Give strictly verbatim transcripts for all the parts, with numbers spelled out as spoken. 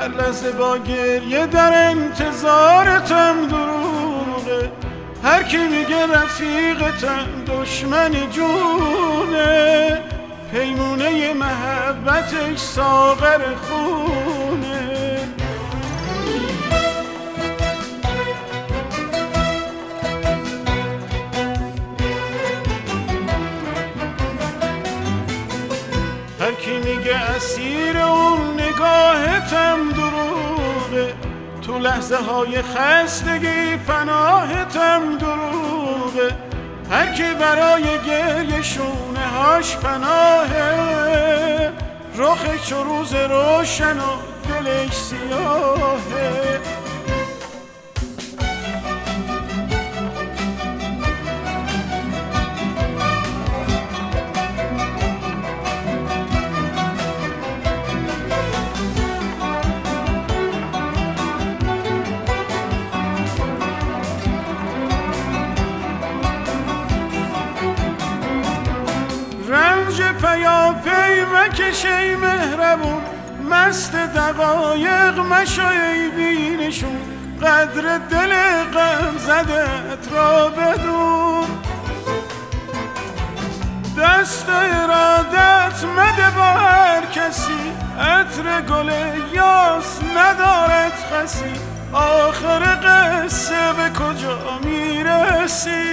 هر لحظه با گریه در انتظارتم دروغه. هر کی میگه رفیقتم دشمن جونه، پیمونه محبتش ساغر خونه. هر کی میگه اسیر اون نگاهتم دروغه، تو لحظه های خستگی پناهتم دروغه. هر کی برای گریه شونه هاش پناهه، رخش چو روز روشن و دلش سیاهه. رنج پیاپی مکش ای مهربون، مست دقایق مشو ای بینشون. قدر دل غم زدت را بدون، دست ارادت مده با هر کسی. عطر گل یاس ندارد خسی، آخر قصه به کجا میرسی؟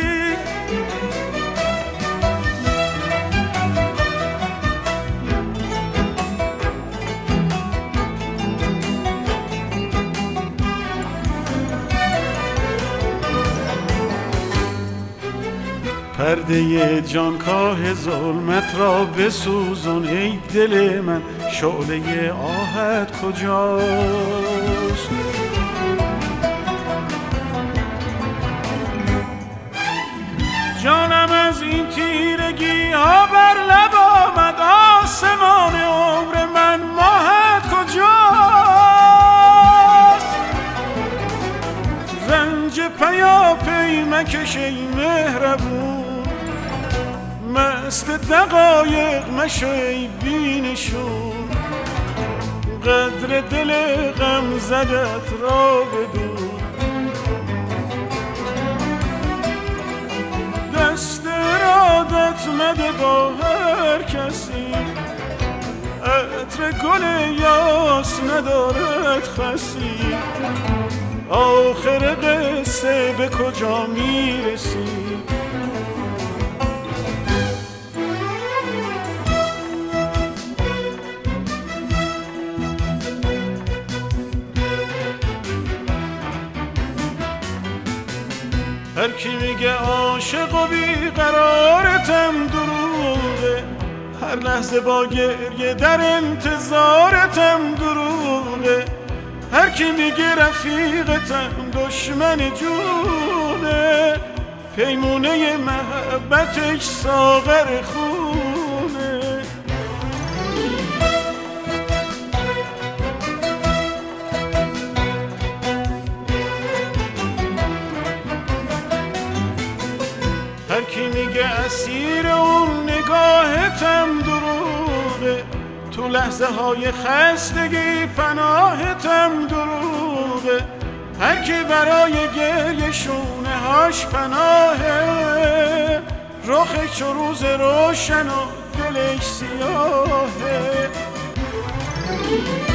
پرده جانکاه ظلمت را بسوزون ای دل من، شعله آهت کجاست؟ جانم از این تیرگی ها بر لب آمد، آسمان عمر من ماهت کجاست؟ رنج پیاپی مکش ای مهربون، مست دقایق مشو ای بینشون. قدر دل غم زدت را بدون، دست ارادت مده با هر کسی. عطر گل یاس ندارد خسی، آخر قصه به کجا میرسی؟ هر کی میگه عاشق و بیقرارتم دروغه، هر لحظه با گریه در انتظارتم دروغه. هر کی میگه رفیقتم دشمن جونه، پیمونه محبتش ساغر خونه. هر کی میگه اسیر اون نگاهتم دروغه، تو لحظه های خستگی پناهتم دروغه. هر کی برای گریه شونه هاش پناهه، رخش چو روز روشن و دلش سیاهه.